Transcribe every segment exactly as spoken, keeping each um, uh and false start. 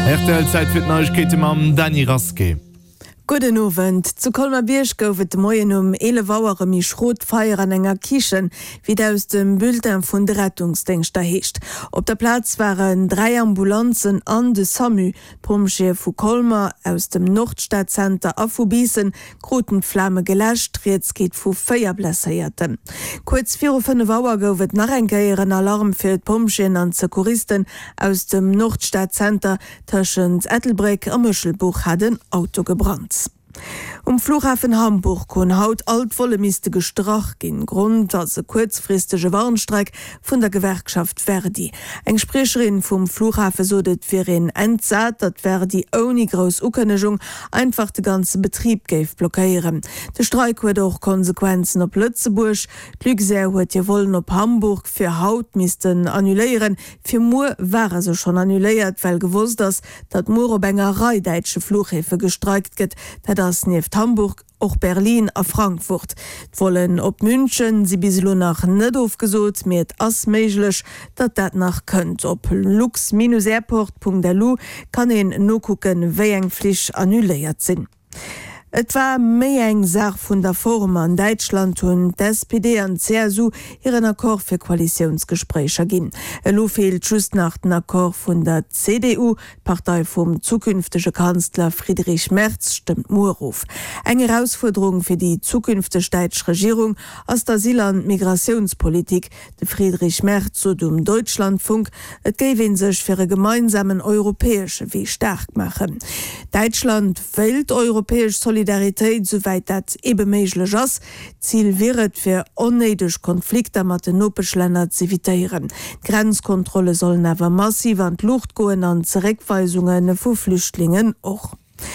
R T L-Zeit fir Neuigkeete mam Dani Raske. Guten Abend. Zu Kolmar-Biersch goufet Moien um ele Wauere mi Schrotfeier an enger Kichen, wie der aus dem Bulletin vun de Rettungsdienst erheescht. Op der Platz waren drei Ambulanzen an de SAMU, Pomche vu Kolmar aus dem Nordstadtcenter a vu Biesen, Groten Flamme gelächt, Reetskeet vu Féierblässerierten. Kurz vier Uhr fünf Wauer goufet nach engéieren Alarm fir d Pomchen an Sekuristen aus dem Nordstadtcenter tschent Ettelbreck a Mëschelbuch hadden Auto gebrannt. Um Flughafen Hamburg kon haut altvolle miste gestrach gin Grund als se kurzfristege Warnstreik vun der Gewerkschaft Verdi. Eng Sprecherin vum Flughafen sodet fir en entsat, dat Verdi oni gros Ukennechung einfach de ganze Betrieb geif blockieren. De Streik huet auch Konsequenzen op Lützeburg. Glücksä huet je wollen op Hamburg fir Haut misten annuléieren. Fir Mo waren se schon annuléiert, well gewusst ass, dat Morobengerei deitsche Flughäfe gestreikt gët, dat das neft Hamburg, auch Berlin a Frankfurt. Wollen op München sie bislo nach net aufgesot, mit ass meiglech, dat dat nach könnt. Op lux airport punkt d l kann en no gucken, wéi eng Flich annuléiert sinn. Et war méi eng Sach vun der Form an Deutschland hun d' S P D an C S U ihren Akkor fir Koalitionsgesprächer ginn. E lo fehlt just nach den Akkor vun der C D U, Partei vum zukünftige Kanzler Friedrich Merz stimmt Murruf. Eng Herausforderung fir die zukünftige Deutsch Regierung aus der Asyl- und Migrationspolitik. De Friedrich Merz so um Deutschlandfunk, et gewinn sech fir e gemeinsamen europäesche Weg stark machen. Deutschland fehlt europäisch Solidarität Solidarität soweit dat ebe meiglech ass. Ziel wäret fir onneidech Konflikte mat den Nopechlänner ze evitéieren. Grenzkontrolle sollen awer massiv an d'Luft goen an Zereckweisungen vu Flüchtlingen och.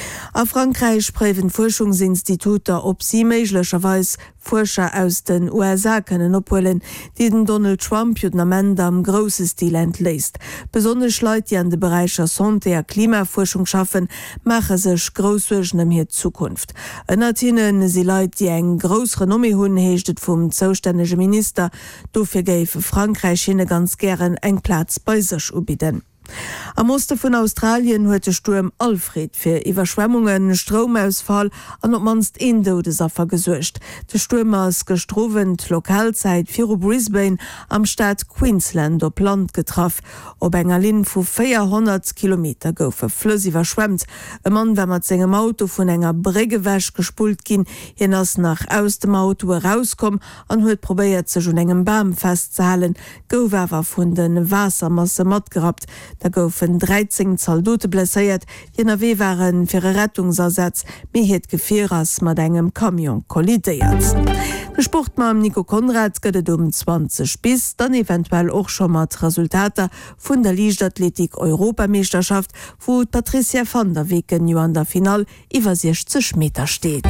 A Frankreich prewen Forschungsinstituter op sie méiglecherweis Forscher aus den U S A können opholen, die den Donald Trump Judament am grosse Stil entläst. Besonders Leute, die an de Bereicher Santé a Klimaforschung schaffen, mache sech grosswegen um hier Zukunft. Ennnertinnen sie Leute, die eng gros Renommee hunn heechtet vum zoustännege Minister, dofir géife Frankreich hinne ganz gern eng Platz bei sech ubieden. Am Osten von Australien huet der Sturm Alfred fir Iwerschwemmungen, Stromausfall an op manst Indodesaffer gesuercht. De Sturm ass gestrovent Lokalzeit fir Brisbane am Staat Queensland op Land getraff. Op enger Lin vu vierhundert Kilometer goufe Flüss iwwerschwemmt. E Mann wär mat segem Auto vun enger Bregewäsch gespult ginn, jen ass nach aus dem Auto herauskom an huet probéiert sech hun engem Baum festzahlen. Gowerwer vun den Wassermasse mat gehabt. Da goufen dreizehn Soldaten blessiert, je N W waren fir e Rettungsersatz, mir het Gefehr ass mat engem Kamion kollidiert. De Sportmann Nico Konrad gëtt um zwanzig bis, dann eventuell auch schon mat Resultate vun der Leichtathletik Europameisterschaft, wo Patricia van der Weken jo an der Final iwwer sechzig Meter steht.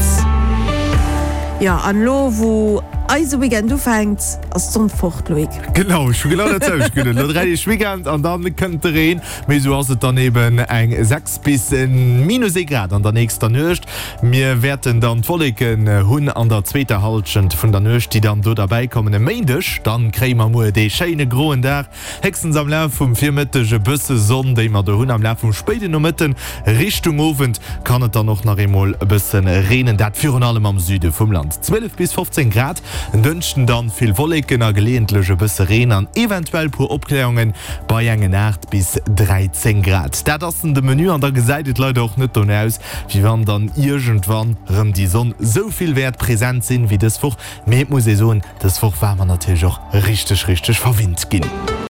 Ja, an lo, wo also weekend du fängt as zum Fortloik. Genau, ich genau weekend an dann könnt reden, me so as daneben eng sechs bis minus Grad an der nächster Nöcht. Wir werden dann volleken hunn an der zweite Haltschend von der Nöcht, die dann do dabei kommen Mäindech, dann krämer mu de Scheine groen der Hexen am Lauf vum viermittege Bësse Sonn, de immer der hunn am Lauf vum Spede no mitten Richtung Ofend kann et dann noch nach Remol bëssen reden, dat für allem am Süde vom Land. zwölf bis fünfzehn Grad, dünchten dann viel Wolken a gelehntliche Bësseren an eventuell pur Obklärungen bei engen acht bis dreizehn Grad. Da das in de Menü an der geseitet Leute auch net aus, wie wann dann irgendwann rem die Sonne so viel Wert präsent sind wie das Fuch. Me muss so, das Fuch war man natürlich auch richtig richtig verwindt gehen.